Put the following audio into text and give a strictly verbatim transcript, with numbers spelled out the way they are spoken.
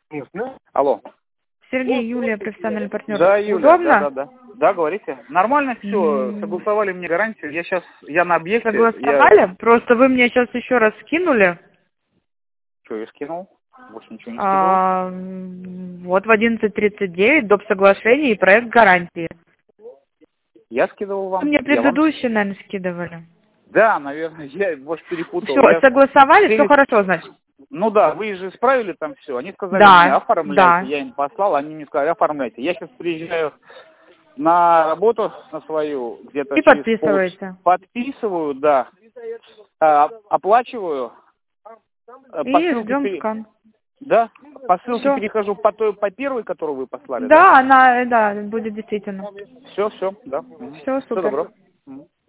Алло. Сергей, Юлия, профессиональный партнер. Да, Юля, Удобно? да, да, да. Да, говорите. Нормально все, М. согласовали мне гарантию. Я сейчас, я на объекте. Согласовали? Я... Просто вы мне сейчас еще раз скинули. Что, я скинул? Больше ничего не скидывал. А, м, вот в одиннадцать тридцать девять доп. Соглашение и проект гарантии. Я скидывал вам. Вы мне Я вам... предыдущие, наверное, скидывали. Да, наверное, я, может, перепутал. Все, Я... согласовали, все Через- хорошо, значит. Ну да, вы же исправили там все. Они сказали мне, Да, оформляйте. да. Я им послал, они мне сказали, оформляйте. Я сейчас приезжаю на работу на свою, где-то И через пол... подписываете. Подписываю, да. А, оплачиваю. А, По И ссылке ждем пере- скан. Да, по ссылке Все. перехожу по той, по первой, которую вы послали, да? Да, она, да, будет действительно. Все, все, да. Все, Все супер. добро. Мгм.